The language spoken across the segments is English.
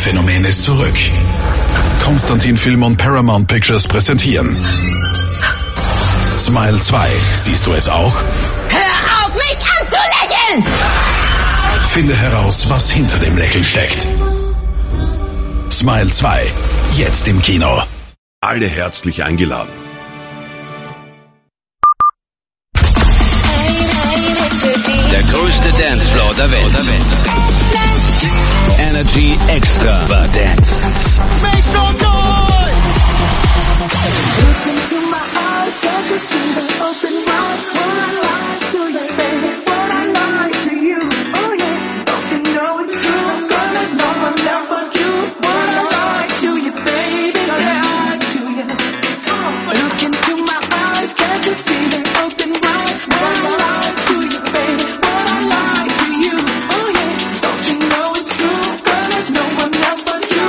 Phänomen ist zurück. Konstantin Film und Paramount Pictures präsentieren Smile 2. Siehst du es auch? Hör auf, mich anzulächeln! Finde heraus, was hinter dem Lächeln steckt. Smile 2. Jetzt im Kino. Alle herzlich eingeladen. Der größte Dancefloor der Welt. Energy Extra Dance. Make some noise! Look into my eyes, can't you see them open wide? What I like to you, baby, what I like to you. Oh yeah, don't you know it's true? Gonna know I'm there for you. What I like to you, baby, what I like to you. Look into my eyes, can't you see them open wide? What I like to you, baby, what I like to you. Oh yeah, don't you know it's true? Gonna know I'm there for you.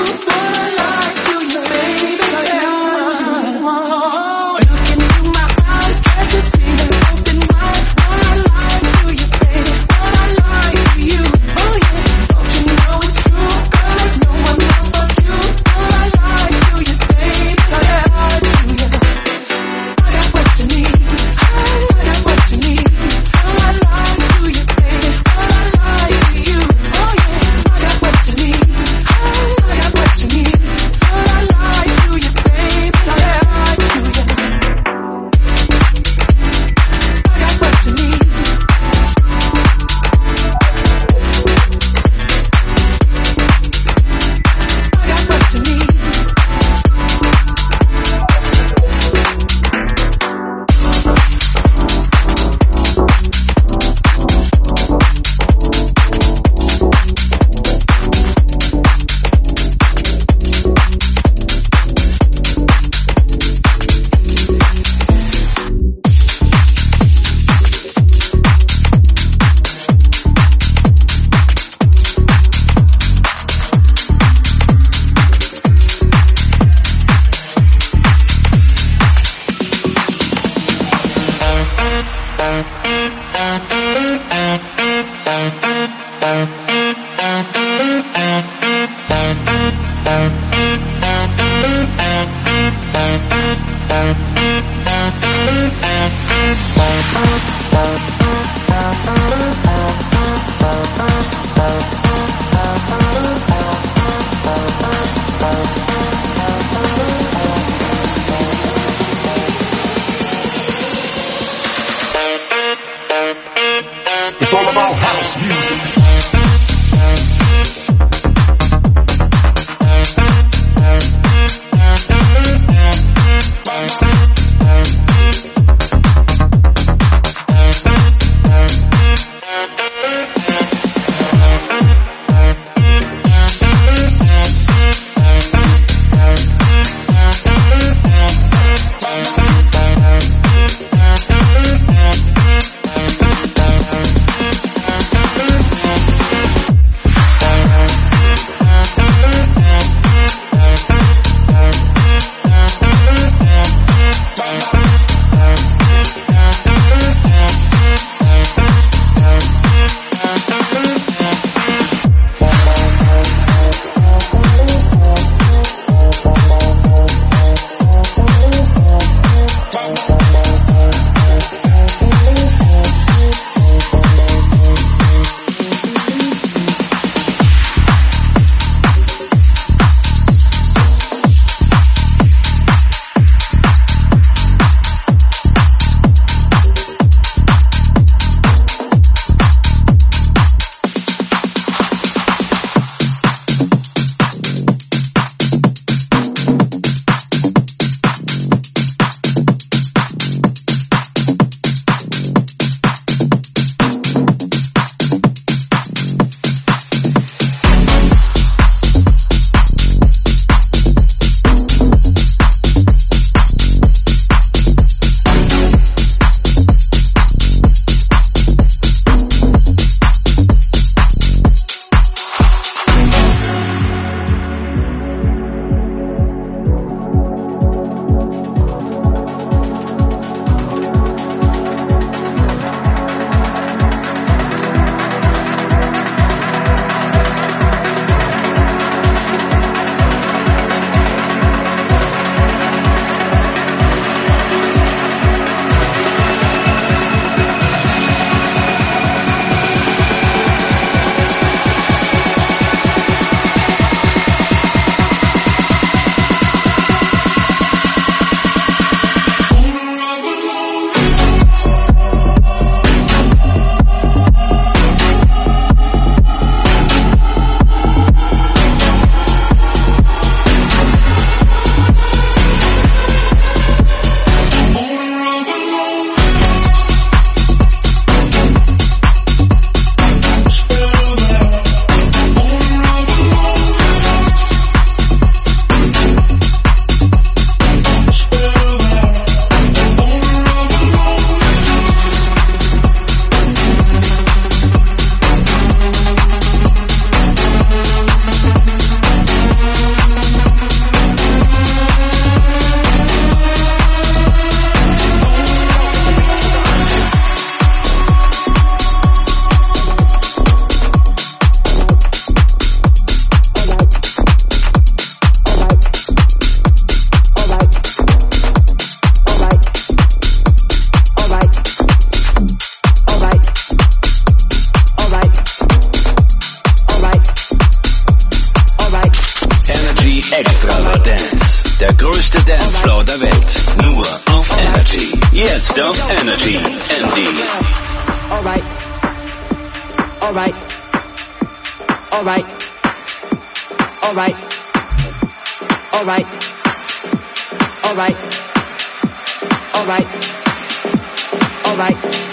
Extravaganz. Der größte Dancefloor der Welt. Nur auf Energy. Jetzt auf Energy. ND. Alright. Alright. Alright. Alright. Alright. Alright. Alright. Alright.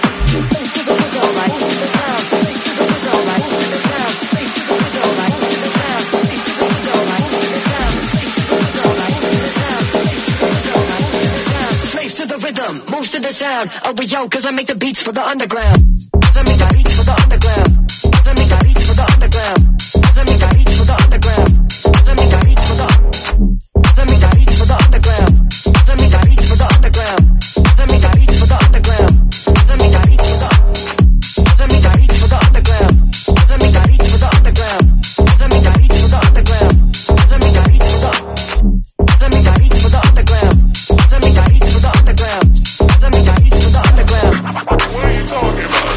Rhythm, moves to the sound of a yo, cause I make the beats for the underground. Cause I make the beats for the underground. Cause I make the beats for the underground. Cause I make the beats for the underground. Cause I make the beats for the Cause I make the beats for the underground. Cause I make the beats for the underground. Cause I make the beats for the underground. Cause I make the beats for the Cause I make the beats for the underground. Cause I make the beats for the underground. Cause I make the beats for the underground. Cause I make the beats for the Cause I make the beats for the underground. Cause I make the beats for the underground. Cause I make the beats for the underground. What are you talking about?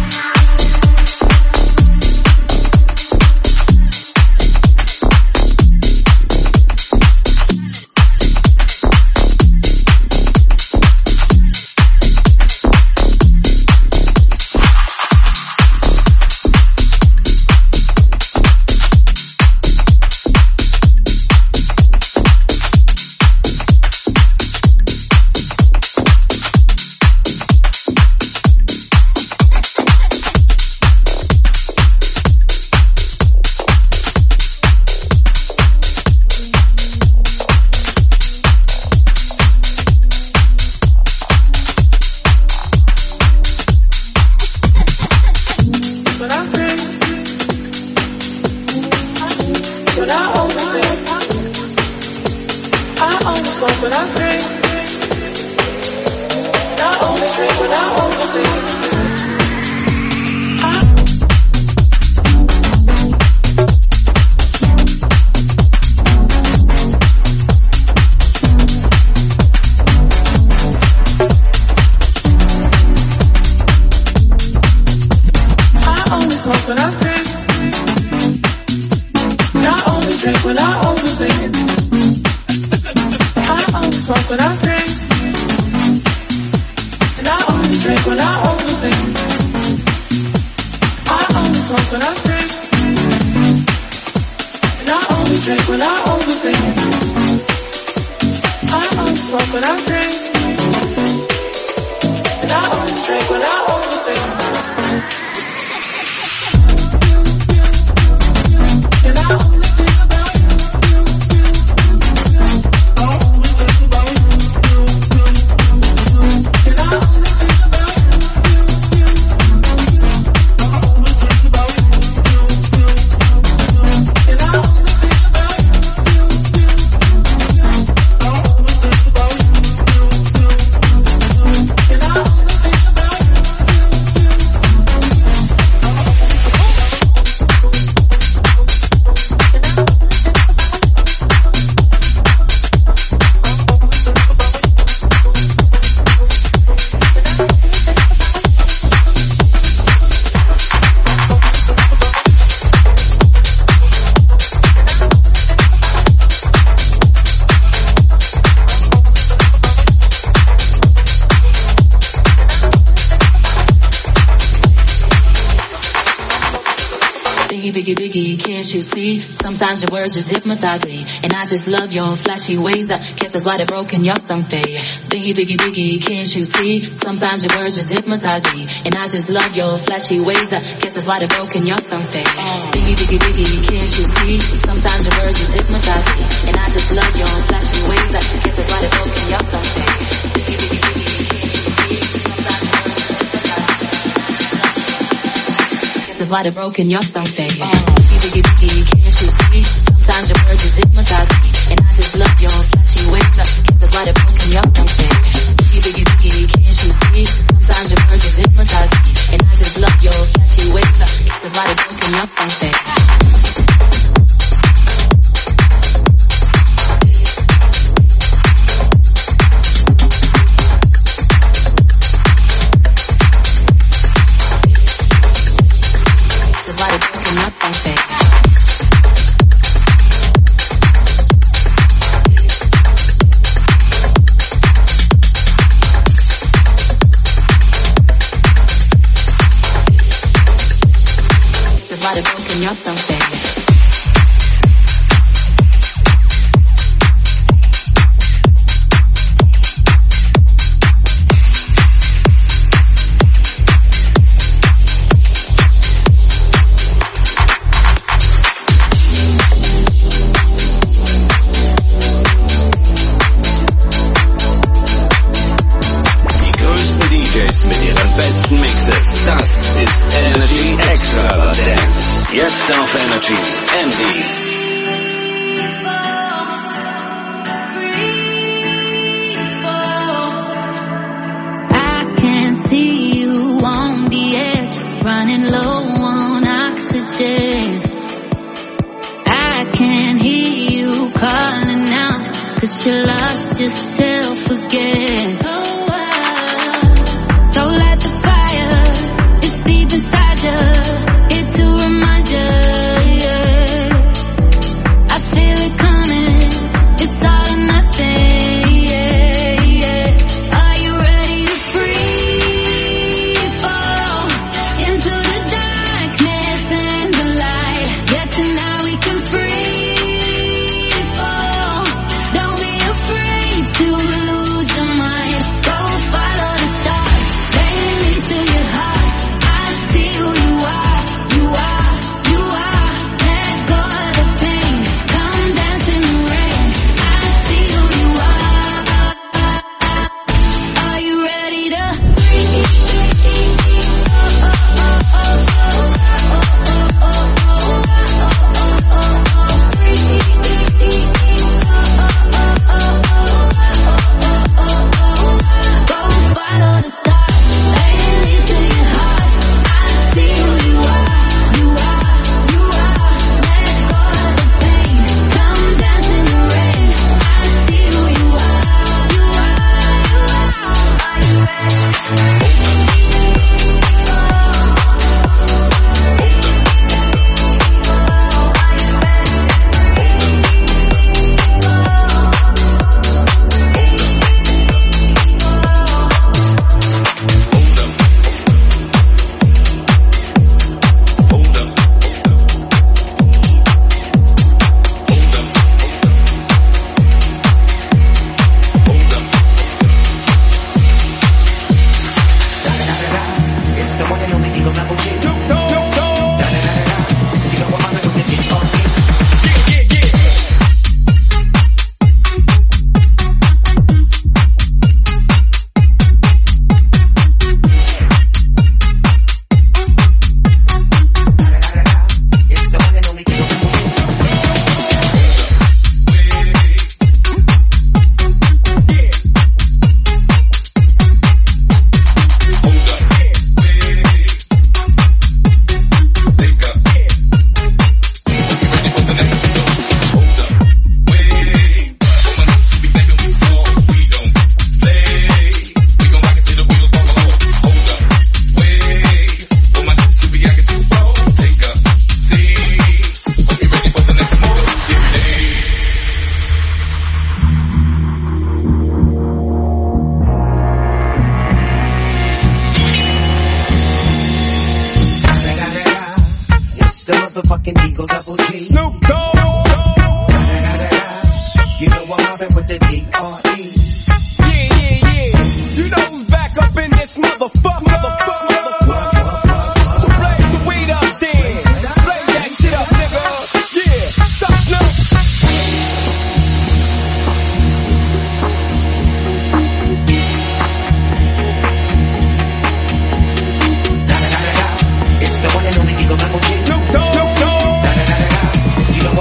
Sometimes your words just hypnotize me, and I just love your flashy ways. I guess that's why they're broken, you're something. Biggie, biggie, biggie, can't you see? Sometimes your words just hypnotize me, and I just love your flashy ways. I guess that's why they're broken, you're something. Biggie, biggie, biggie, can't you see? Sometimes your words just hypnotize me, and I just love your flashy ways. I guess that's why they're broken, you're something. Biggie, biggie, biggie, can't you see? Sometimes your words just hypnotize me. Guess that's why they're broken, you're something. Biggie, biggie, can't you see? Sometimes your words just hypnotize me, and I just love your flashy ways. I guess that's why they're broken, you're something. Biggie, biggie, biggie, can't you see? Sometimes your words just hypnotize me, and I just love your flashy ways. I guess that's why they're broken, you're something. That's why they're broken, you're something. Jetzt auf Energy. Andy. See you on the edge, running low on oxygen. I can hear you calling out, 'cause you lost yourself again. So light the fire, it's deep inside you, here to remind you, yeah. I feel it coming, it's all or nothing, yeah, yeah. Are you ready to free fall into the darkness and the light? Yeah, tonight we can free fall. Don't be afraid to lose your mind. Go follow the stars, they lead to your heart. I see who you are, you are, you are. Let go of the pain, come dance in the rain. I see who you are. Are you ready to go follow the stars, they lead to your heart. I see who you are, you are, you are. Let go of the pain, come dance in the rain. I see who you are, you are, you are. Are you ready? It's the one and only Eagle Double G. It's the motherfucking Eagle Double G. Snoop Dogg. You know I'm mobbing with the D.R.E. Yeah, yeah, yeah. You know who's back up in this motherfucker. So blaze the weed up then. Blaze that shit up, nigga. Yeah. Stop, Snoop. It's the one and only Eagle Double G. Snoop Dogg. You know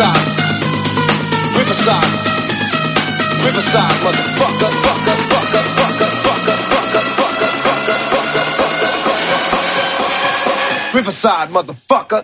Riverside, Riverside, Riverside, motherfucker, fucker, fucker, fucker, fucker, fucker, fucker, fucker, fucker, fucker, Riverside, motherfucker.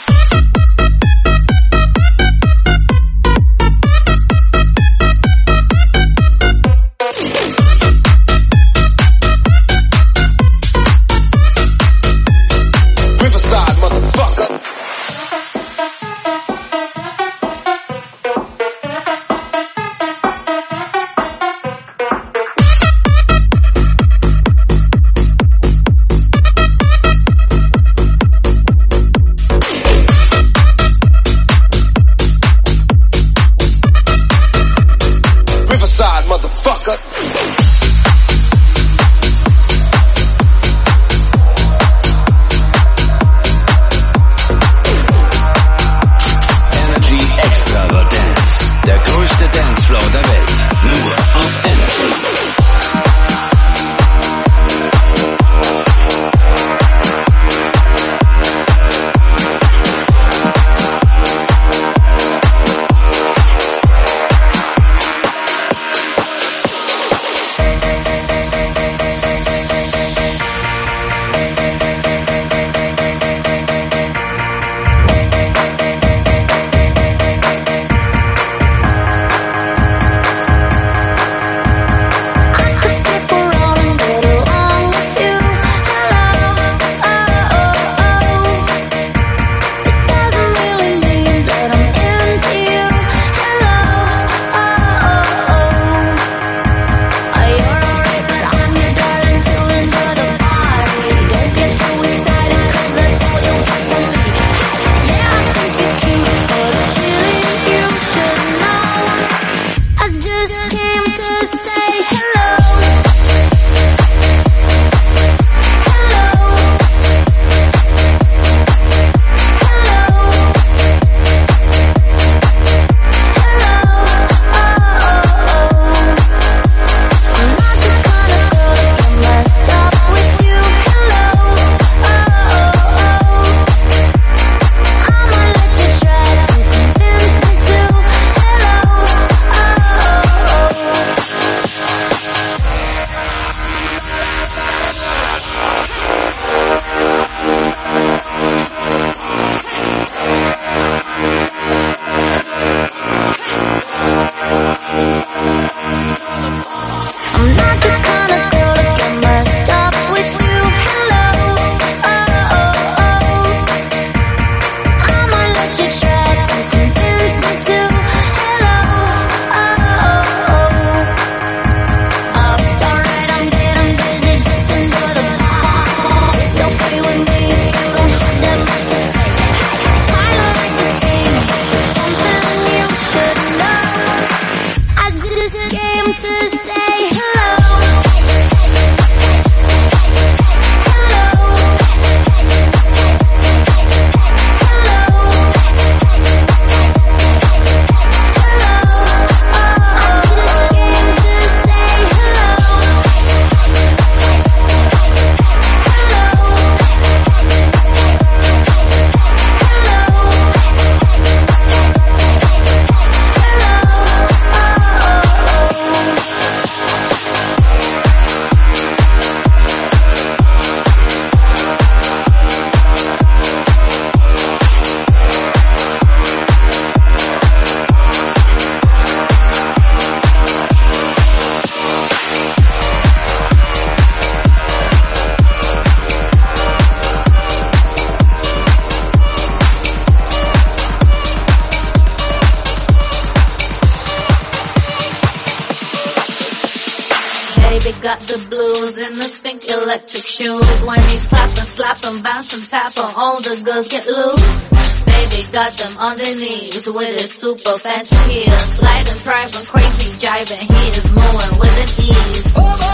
got the blues and the pink electric shoes. When he's clapping, slapping, bouncing, tapping, all the girls get loose. Baby got them on their knees with his super fancy heels. Sliding, driving, crazy, jiving, he is moving with an ease.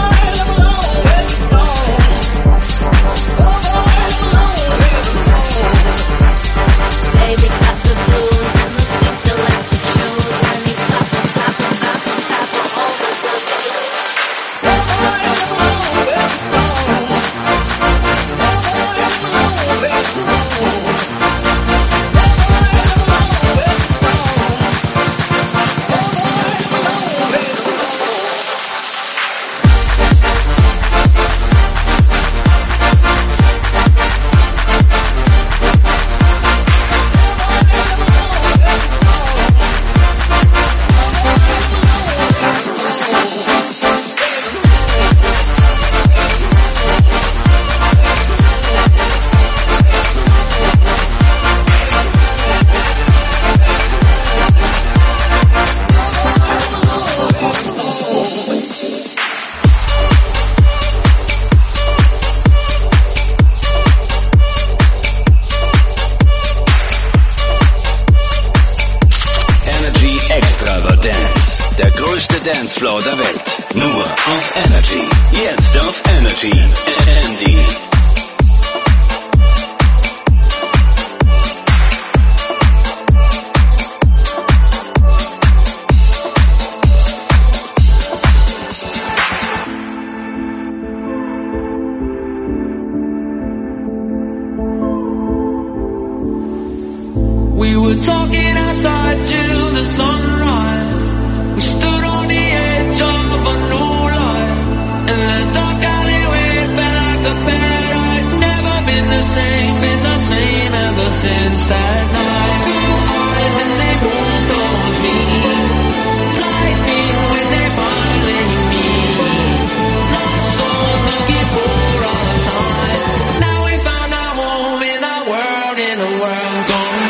Baby got the blues and the pink electric shoes. When he's clapping, slapping, bouncing, tapping, all the girls get loose. Dancefloor der Welt. Nur auf Energy. Jetzt auf Energy. Andy. We were talking outside till the sunrise. We stood on the edge of a new light. And the dark alleyway felt like a paradise. Never been the same ever since that night. Two eyes and they both told me. Lightning when they finally meet. Lost souls looking for a sign. Now we found our home in a world gone.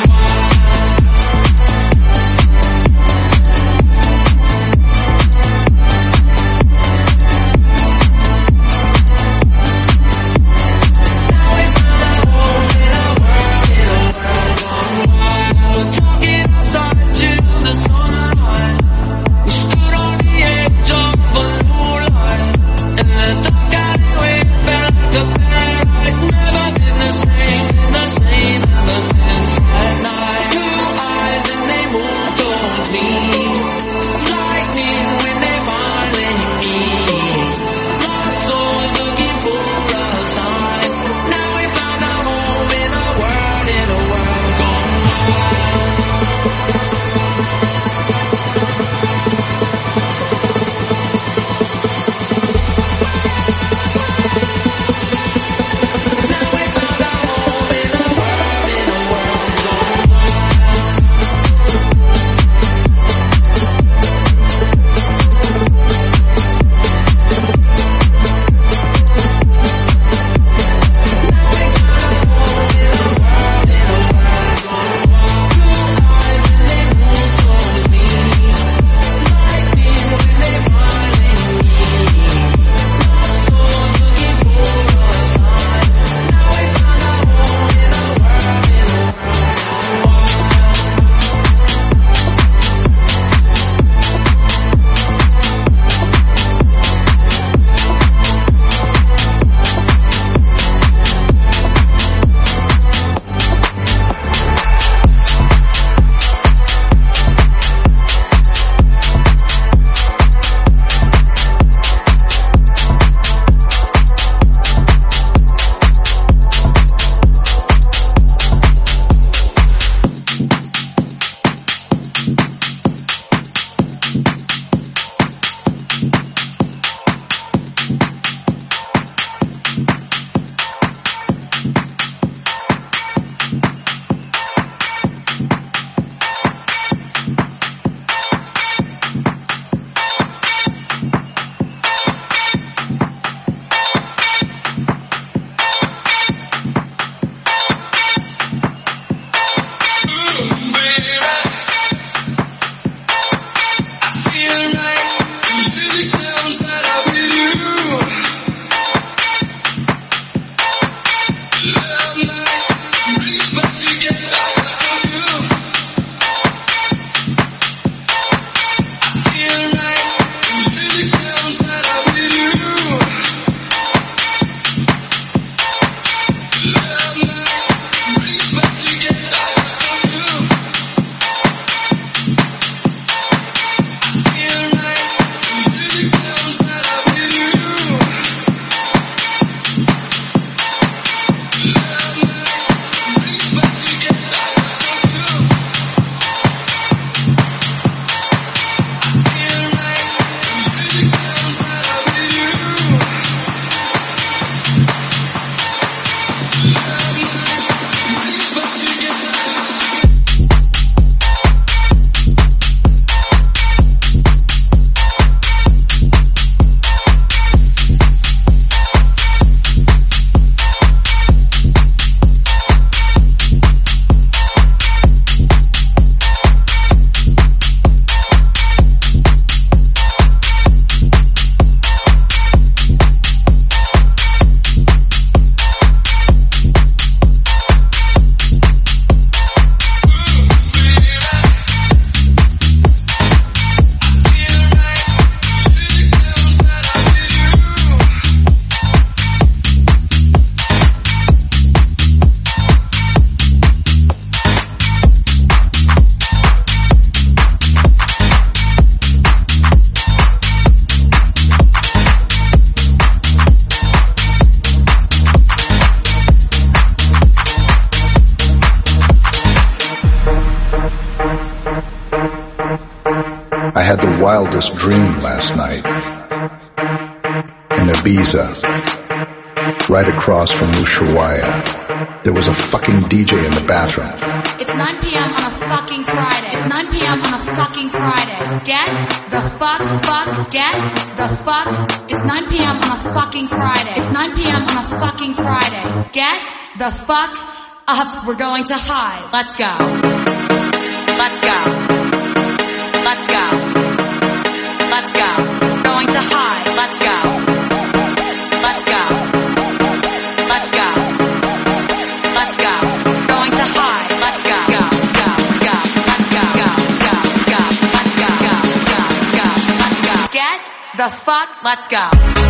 wildest dream last night. In Ibiza, right across from Ushuaia, there was a fucking DJ in the bathroom. It's 9 p.m. on a fucking Friday. It's 9 p.m. on a fucking Friday. Get the fuck, get the fuck. It's 9 p.m. on a fucking Friday. It's 9 p.m. on a fucking Friday. Get the fuck up. We're going to high. Let's go. Let's go. Let's go. Let's go. Going to high. Let's go. Let's go. Let's go. Let's go. Going to high. Let's go. Go. Go. Go. Let's go. Go. Go. Go. Let's go. Go. Go. Go. Let's go. Get the fuck. Let's go.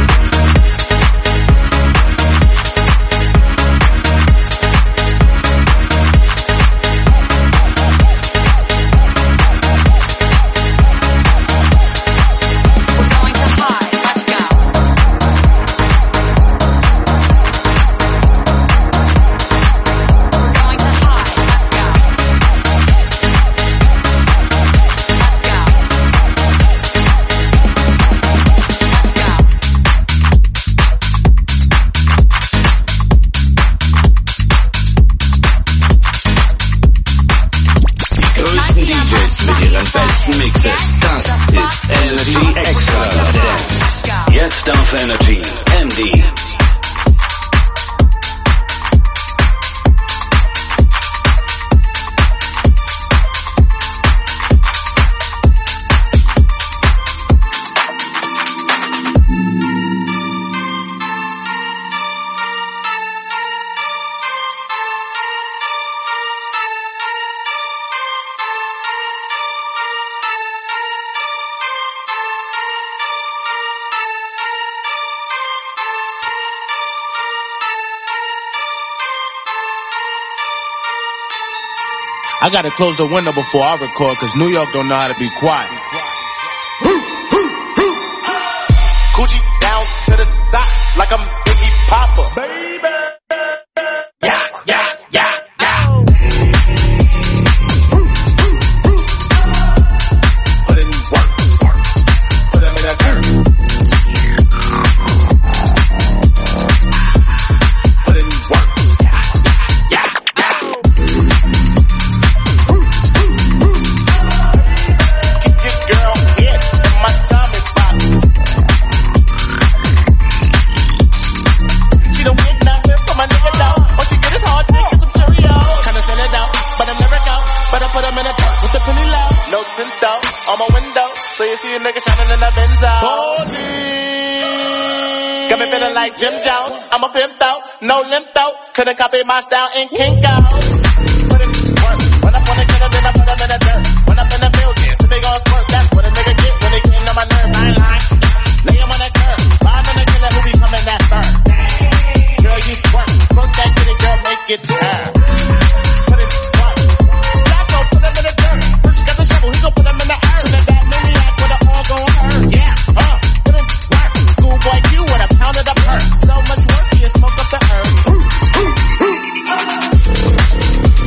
Mixes, das ist Energy Extra Dance. Jetzt auf Energy, MD. I gotta close the window before I record, cause New York don't know how to be quiet. Coochie down to the socks like I'm Biggie Papa. Baby. Yeah, yeah, yeah, yeah. Put in work. Put them in a dirt. Put in work. Yeah, yeah, yeah. On my window, so you see a nigga shining in the Benzo. Holy, got me feeling like Jim Jones. I'm a pimped out, no limp out. Couldn't copy my style in Kinko's. Put in work, run up on the killer, then I put him in the dirt. Run up in the building, so they gon' squirt. That's what a nigga get when they getting on my nerves. I ain't lying. Lay him on that curb, ride on the killer who be coming that firm. Girl, you twerk, twerk that kitty, girl, make it turn. Put in work, Flacco, put him in the dirt. First got the shovel, he gon' put him in the earth. Yeah, put in work. Schoolboy Q with a pound of the perk. So much work, you smoke up the earth.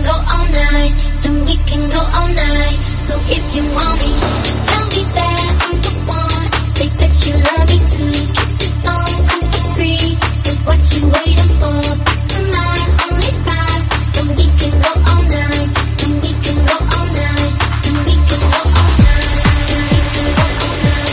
go all night, then we can go all night. So if you want me, tell me that I'm the one. Say that you love me too. Kiss this song, come for free. So what you waiting for? Tonight, only five. Then we can go all night. Then we can go all night. Then we can go all night. Then we can go all night.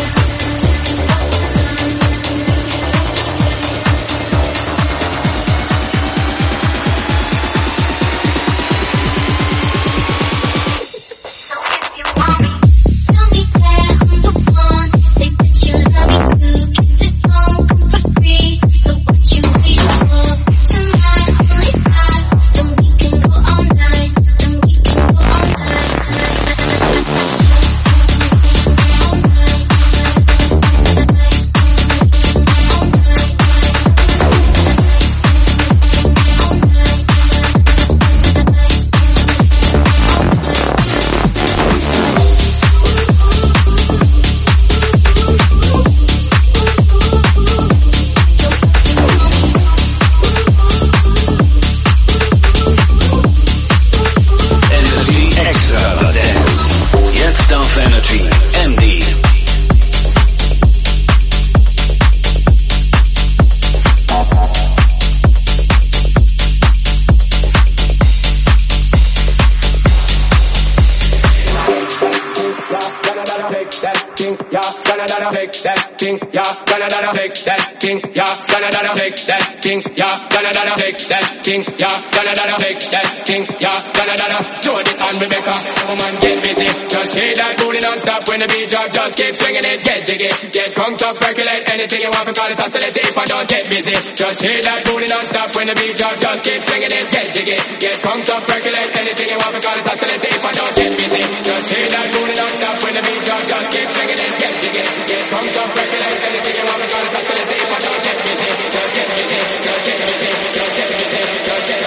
When the beat drop, just keep swinging it, get jiggy. Get crunked up, percolate anything you want, forgot it, oscillate if I don't get busy. Just hit that booty non-stop. When the beat drop, just keep swinging it, get jiggy. Get crunked up, percolate anything you want, forgot it, oscillate if I don't get busy. Just hit that booty non-stop. When the beat drop, just keep swinging it, get jiggy. Get crunked up, percolate anything you want, forgot it, oscillate if I don't get busy. Just get busy, just get busy, just get busy, just get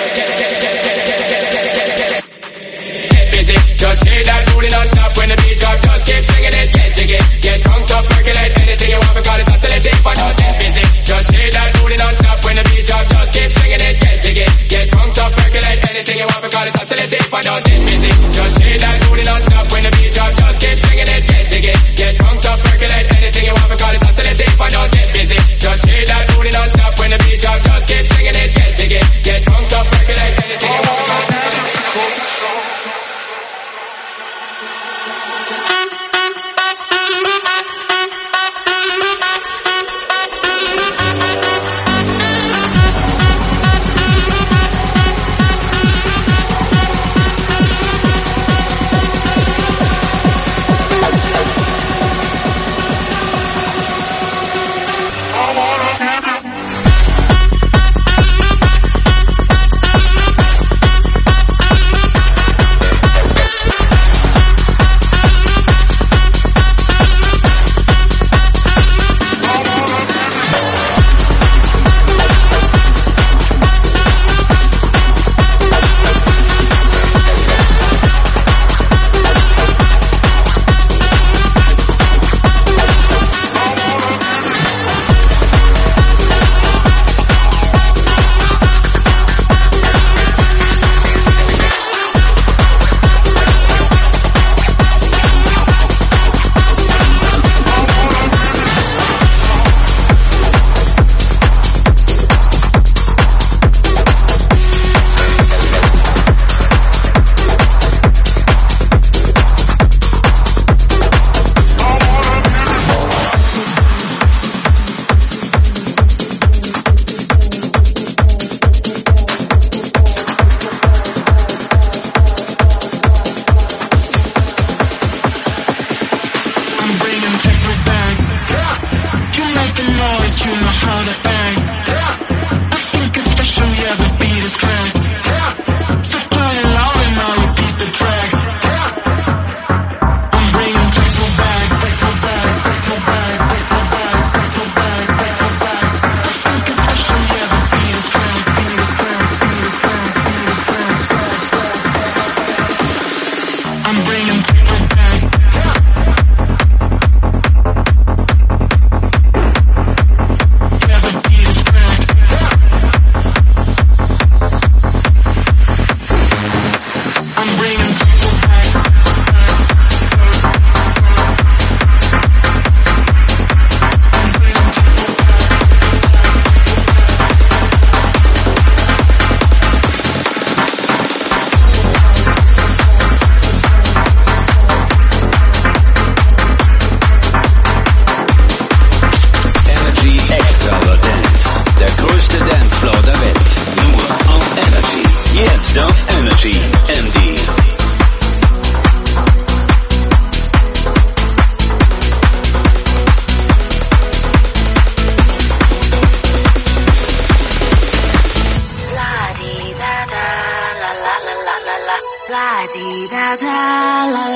busy. Just hit that booty non-stop. When the beat drop, just keep swinging it, get jiggy. Get crunked up, percolate anything you want, forgot it, oscillate if I don't get busy. Just hit that booty non-stop. When the beat drop, just keep swinging it, get jiggy. Get crunked up, percolate anything you want, forgot it, oscillate if I don't get busy. Just hit that booty non-stop. When the beat drop, just keep swinging it, get jiggy. Get crunked up, percolate anything you want, forgot it, oscillate if I don't get busy. Just hit that booty non-stop. When the beat drop, just keep swinging it, get jiggy. Get crunked up, percolate anything you want, forgot it, oscillate if I don't get busy.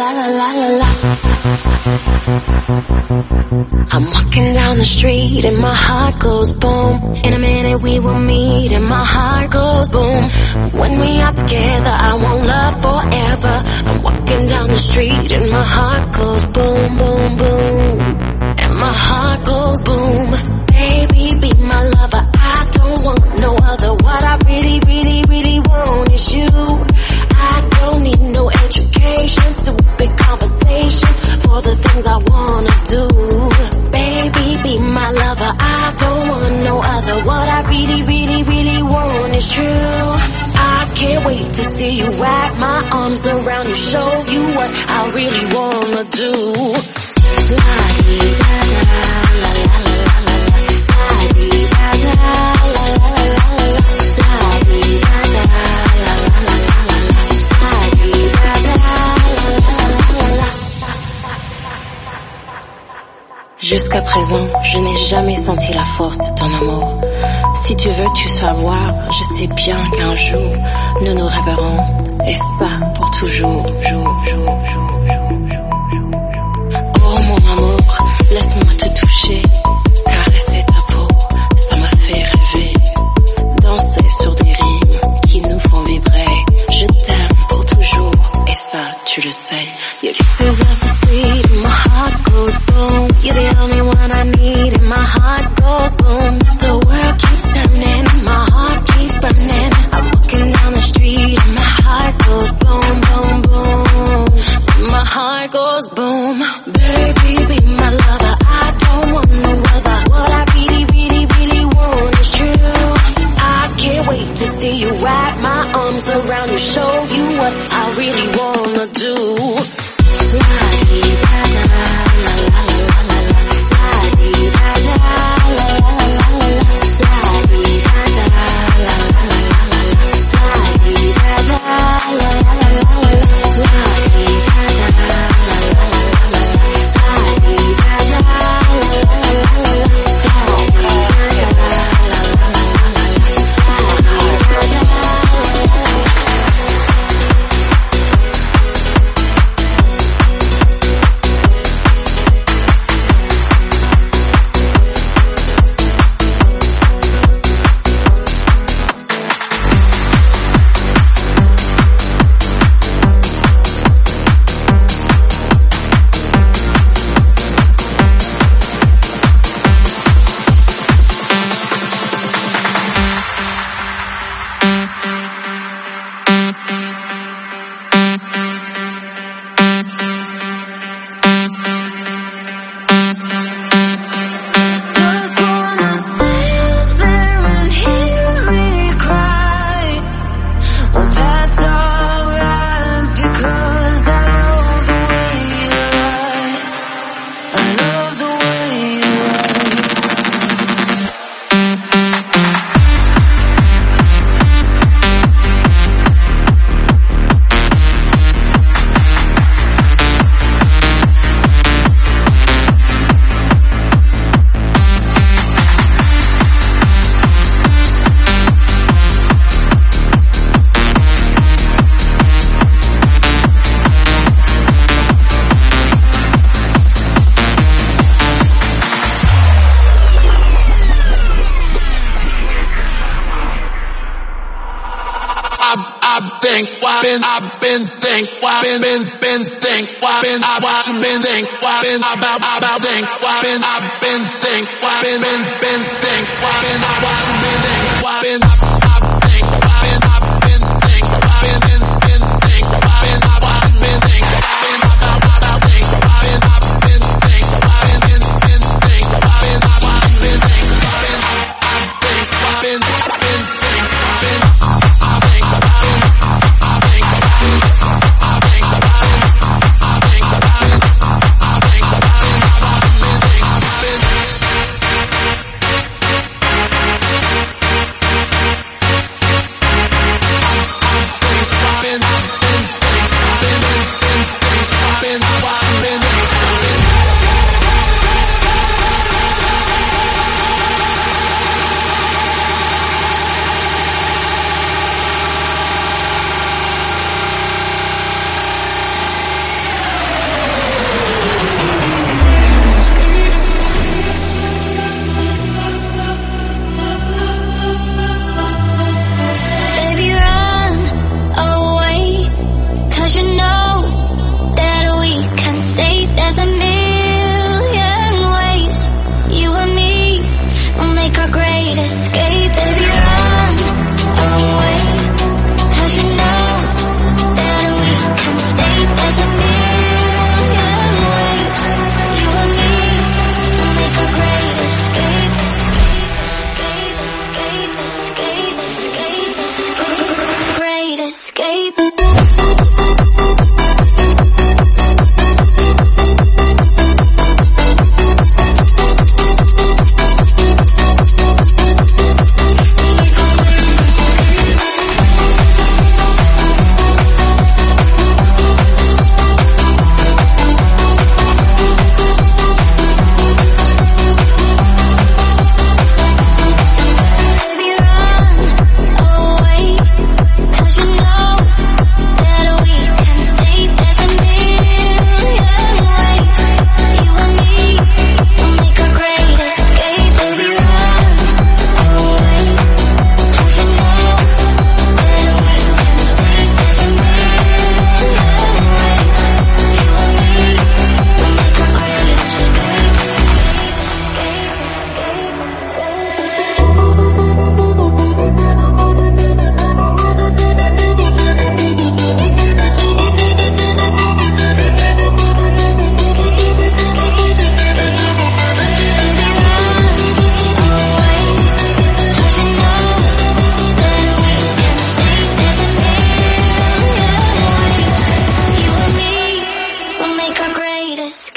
la la la la. I'm walking down the street and my heart goes boom. In a minute we will meet and my heart goes boom. When we are together I won't love forever. I'm walking down the street and my heart goes boom, boom, boom. And my heart goes boom. Baby, be my lover, I don't want no other. What I really, really, really want is you. I don't need no education, stupid conversation for the things I wanna do. Baby, be my lover, I don't want no other. What I really, really, really want is true. I can't wait to see you wrap my arms around you, show you what I really wanna do. La-dee-da-da, la-la-la-la-la, la-dee-da-da, la-la-la-la-la, la-dee-da-da, la-la-la-la-la, la-dee-da-da, la-la-la-la-la. Jusqu'à présent, je n'ai jamais senti la force de ton amour. Si tu veux que tu sois voir, je sais bien qu'un jour, nous nous rêverons, et ça pour toujours, Oh mon amour, laisse-moi te toucher, caresser ta peau, ça me fait rêver. Danser sur des rimes qui nous font vibrer. Je t'aime pour toujours, et ça tu le sais. Your kisses are so sweet and my heart goes boom. You're the only one I need and my heart goes boom. The world keeps turning, my heart keeps burning. I'm walking down the street and my heart goes boom, boom, boom. My heart goes boom. Baby, be my lover, I don't want no other. What I really, really, really want is true. I can't wait to see you wrap my arms around you, show you what I really wanna do. La-dee-da-da, la-la-la-la-la, la-dee-da-da, la-la-la-la-la, la-dee-da-da, la-la-la-la-la, la-dee-da-da, la-la-la-la-la,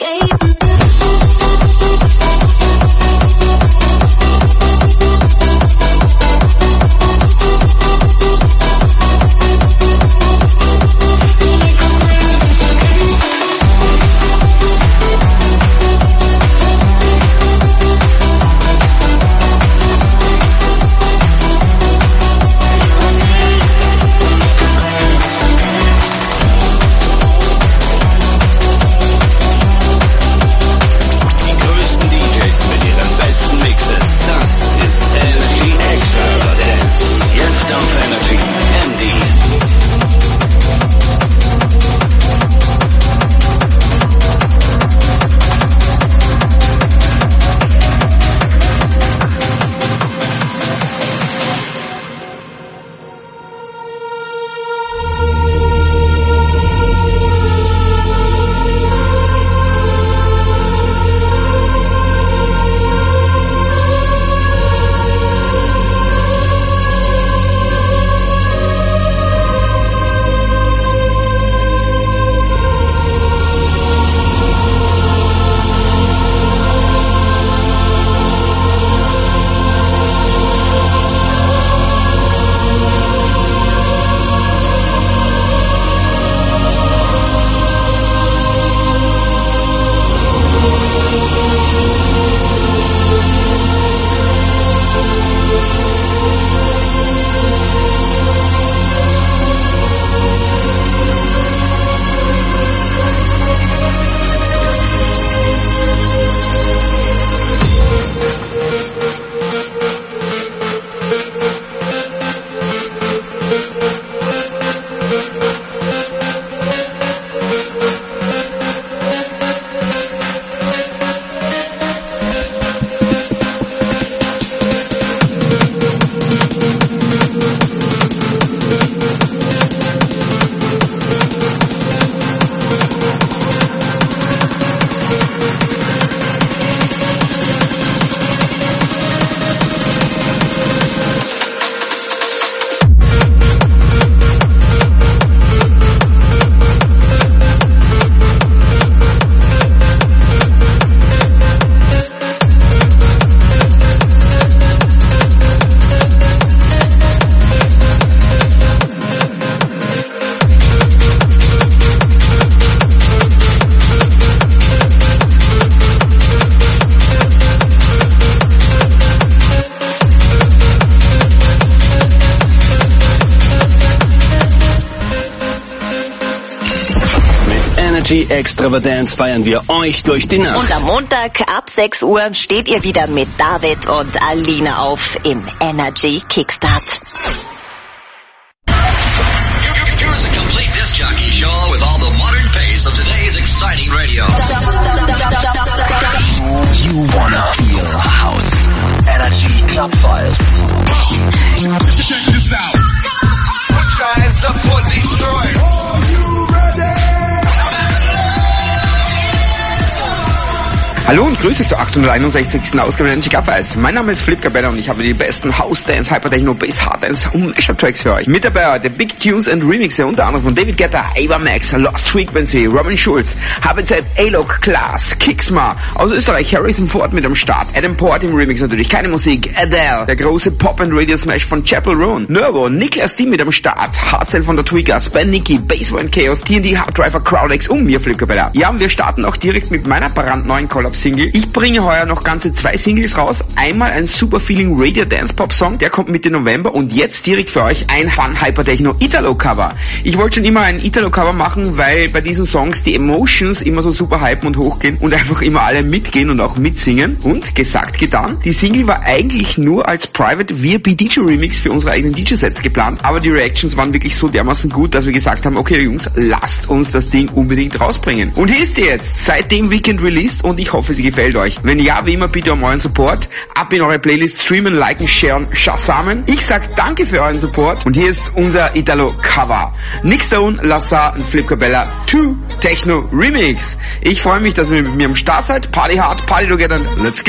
Energy Extravaganza feiern wir euch durch die Nacht. Und am Montag ab 6 Uhr steht ihr wieder mit David und Alina auf im Energy Kickstart. Here's a complete disc jockey show with all the modern pace of today's exciting radio. You wanna feel house. Energy Club Files. Check this out. Put your hands up for Detroit. Are you ready? Hallo und grüß euch zur 861. Ausgabe der Energy Club Files. Mein Name ist Flip Cabella und ich habe die besten House Dance, Hypertechno, Bass, Hard Dance und Mashup Tracks für euch. Mit dabei der Big Tunes and Remixe, unter anderem von David Guetta, Ava Max, Lost Frequency, Robin Schulz, HBZ, A-Log, Klaas, Kixma, aus Österreich Harrison Ford mit am Start, Adam Port im Remix natürlich, keine Musik, Adele, der große Pop and Radio Smash von Chapel Roan, Nervo, Niklas D mit am Start, Hardcell von der Tweakers, Ben Nicky, Bassboy Chaos, TNT, Hard Driver, Crowdex und mir Flip Cabella. Ja, und wir starten auch direkt mit meiner brandneuen Collab-Single. Ich bringe heuer noch ganze 2 Singles raus. Einmal ein Super Feeling Radio Dance Pop Song, der kommt Mitte November, und jetzt direkt für euch ein Fun Hypertechno Italo Cover. Ich wollte schon immer ein Italo Cover machen, weil bei diesen Songs die Emotions immer so super hypen und hochgehen und einfach immer alle mitgehen und auch mitsingen. Und gesagt, getan. Die Single war eigentlich nur als Private VIP DJ Remix für unsere eigenen DJ-Sets geplant, aber die Reactions waren wirklich so dermaßen gut, dass wir gesagt haben, okay Jungs, lasst uns das Ding unbedingt rausbringen. Und hier ist sie jetzt, seit dem Weekend released, und ich hoffe, sie gefällt euch. Wenn ja, wie immer, bitte um euren Support. Ab in eure Playlist, streamen, liken, sharen, shazamen. Ich sag danke für euren Support, und hier ist unser Italo Cover. Nick Stone, Lazar und Flip Cabella 2 Techno Remix. Ich freue mich, dass ihr mit mir am Start seid. Party hard, party together, let's go!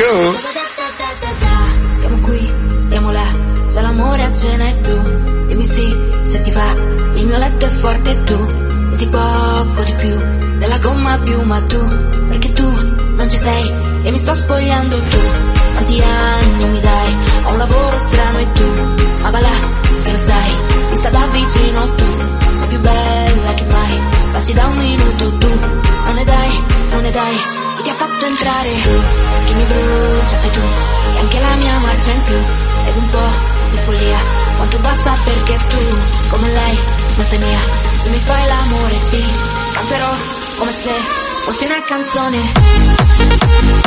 Siamo qui, stiamo là, se l'amore a cena è blu. Dimmi sì, se ti va, il mio letto è forte e tu, e si poco di più. della gomma più, ma tu, perché tu non ci sei e mi sto spogliando tu. Quanti anni mi dai? Ho un lavoro strano e tu, ma va là, che lo sai, mi sta da vicino tu, sei più bella che mai, passi da un minuto tu, non ne dai, chi ti ha fatto entrare? Tu, chi mi brucia sei tu, e anche la mia marcia in più, ed un po' di follia, quanto basta perché tu, come lei, non sei mia, se mi fai l'amore ti canterò come se fosse una canzone.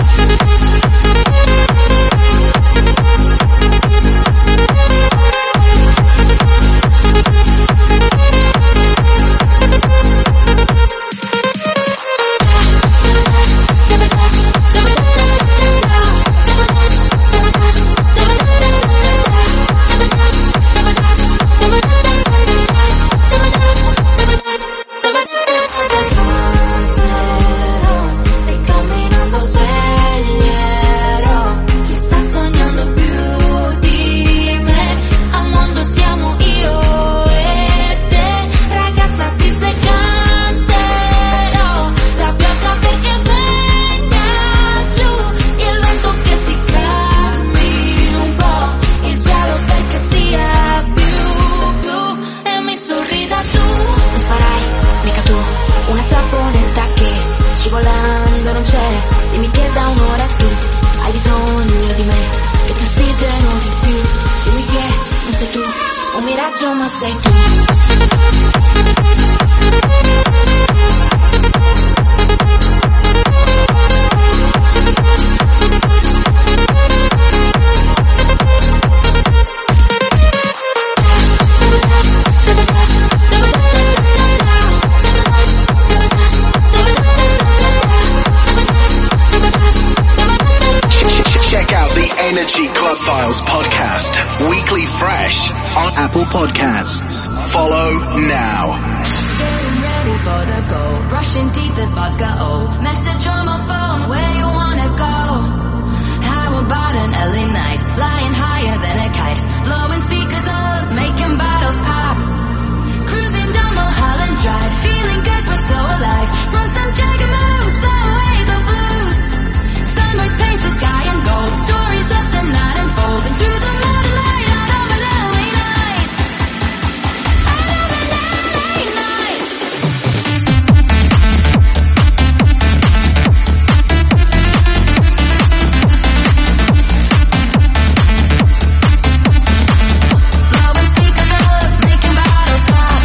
Scivolando non c'è, dimmi che da un'ora tu hai bisogno di me, che tu ossigeno di più, dimmi che non sei tu, un miraggio ma sei tu. Energy Club Files podcast, weekly fresh on Apple Podcasts. Follow now. Getting ready for the go, brushing teeth with vodka, oh, message on my phone, where you wanna go? How about an LA night, flying higher than a kite, blowing speakers up, making bottles pop, cruising down Mulholland Drive, feeling good, we're so alive, from some Jagger moves, blow away the blues. Sunrise paints the sky in gold, stories of the night unfold into the morning light out of an LA night. Out of an LA night. Blowing speakers up, making bottles pop.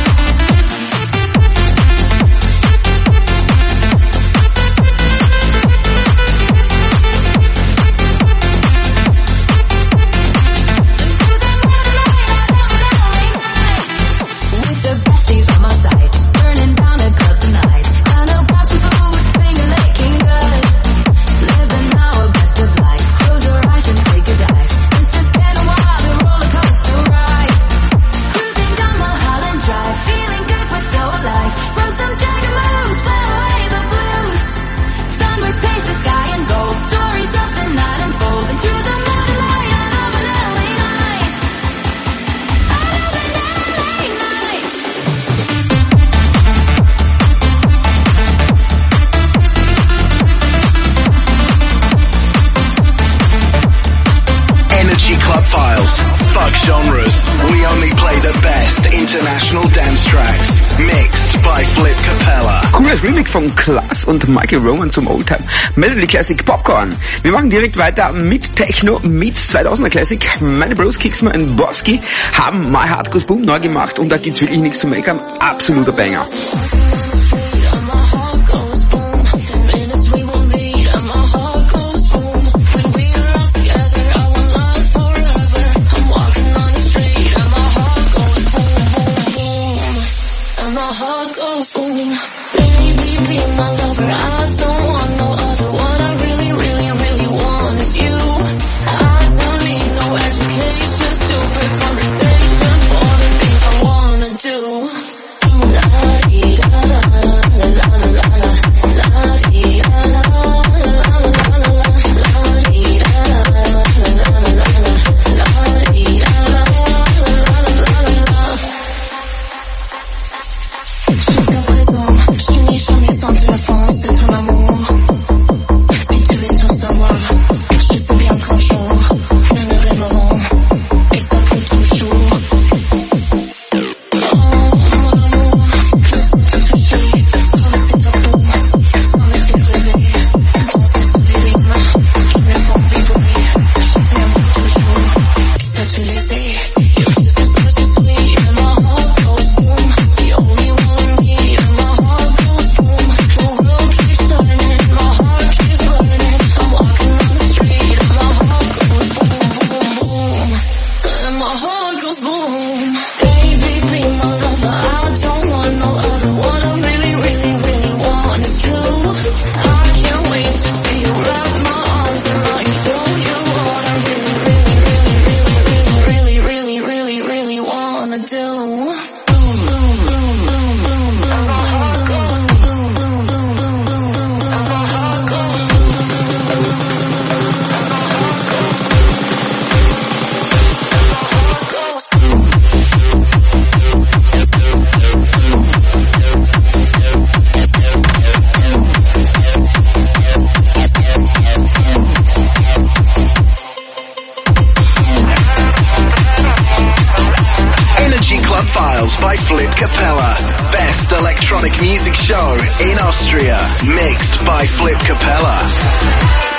Genres. We only play the best international dance tracks. Mixed by Flip Capella. Cooles Remix von Klaas und Michael Roman zum Oldtime Melody Classic Popcorn. Wir machen direkt weiter mit Techno meets 2000er Classic. Meine Bros Kixma und Bosky haben My Heart Goes Boom neu gemacht und da gibt's wirklich nichts zu meckern. Absoluter Banger. Do Flip Capella. Best electronic music show in Austria. Mixed by Flip Capella.